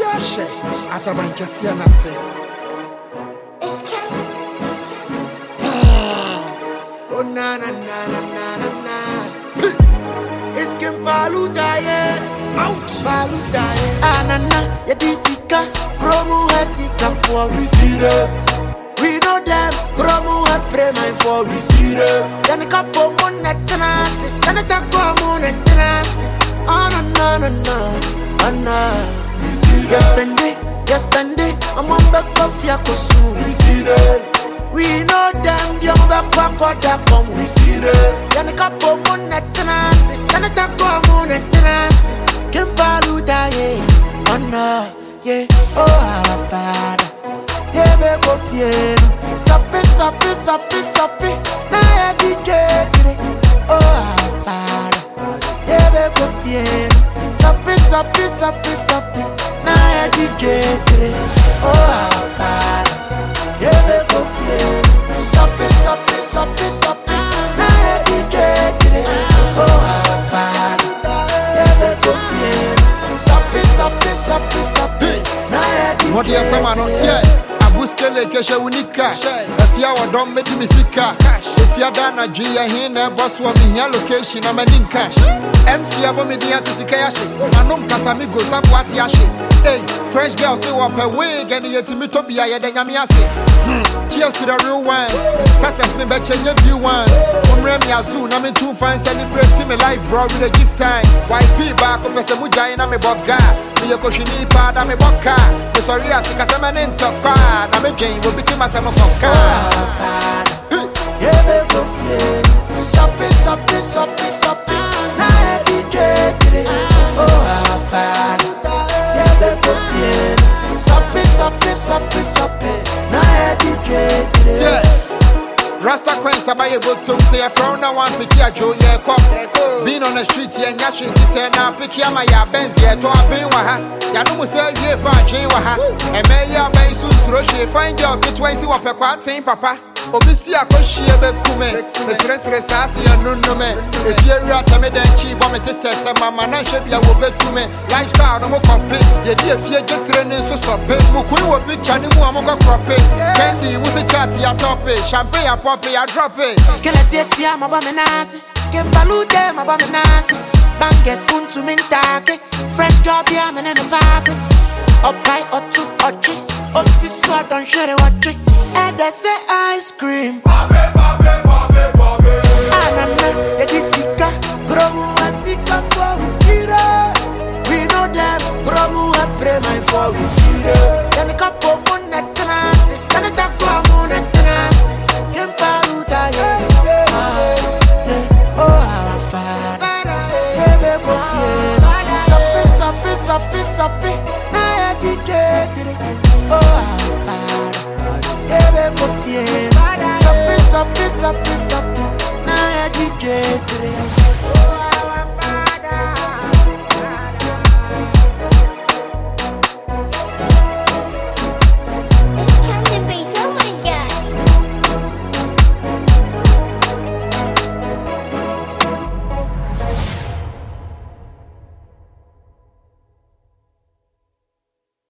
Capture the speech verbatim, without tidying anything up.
Ashe, Ataman Kasiana say. Oh na na na na na na na. It's Kim Paludaye. Ouch, Paludaye. Anana, ya disika, promo hasika for we see them. We know them, promo ha pray my for we see them. Then a couple more netanasi, then a couple more netanasi. Oh no no no no, oh no. We see them. Yes spend it, yes spend it. I'm on the coffee kosu. We see them. We know them, young back back or that come, we see them. Then a couple more netanasi, then a couple more netanasi. Kim Paludaye, oh no, yeah, oh our Father, yeah, be go fiero, soppy, soppy, soppy, soppy, na ya D J, oh our Father, yeah, be go fiero, soppy, soppy, soppy, soppy, na ya D J, oh our Father, yeah, be go fiero, soppy, soppy, soppy, soppy, na ya D J, oh our Father. What do you say, man? I buske lekeshe unika. If you are done with misika, if you are done a G, I hear a boss for me here location. I'm a link cash. M C Abomidia Sikayashi. Manum Casamigo Sabwatiashi. Hey, French girl say what a wig and yet me to be a yamiasi. Cheers to the real ones. Success me bet change a few ones. From Remy Azul, I'm in two fine celebrating my life, bro, with a gift thanks. Y P back up as a mujayna me bogga. Me a koshini pada me boka. Me sorry as a casaman in toka. Na me Jane will become a samoka. Yeah, be go fie. Soppy, soppy, soppy, soppy. Na ya D J. Oh, our Father. Yeah, be go fie. Soppy, soppy, soppy, soppy. Na ya D J. Rasta Queen Sabaye Botum say a frown now one picky a Joe yeah cop. Being on the street yeah nyashin he say na picky ama ya Benz yeah to a ben wa ha. Ya no mo say yeah fa chin wa ha. E me ya ben su suro she find girl get twice wa pe kwa tin papa. Obi si akohie be kume. Me stress stress as ya no no me. If you rat me den chi bo me tete se mama na hwe bia wo betume. Lifestyle no mo copy. Ye di afie get training so so be. Mo kunu wo picture ni mu amoko crop. Candy wo se chat ya top champagne ya pop ya drop it. Kela tietia ma ba me nasi. Kim Paludaye ma ba me nasi. Banges untu mintake. Fresh girl bia me ne no papi. Opai otu ochi. Osi so don share what trick. And they say ice cream. Babe, babe, babe, babe. Anana, edisika, gromu asika for we see them. We know them, gromu a pray my for we see them. Then a couple more netanasi, then a couple more netanasi. Kim Paludaye, oh our Father, yeah be go fie. Soppy, soppy, soppy, soppy, na ya D J. Oh our Father. Yeah, be go fie. Soppy, soppy, soppy, soppy. Na ya D J.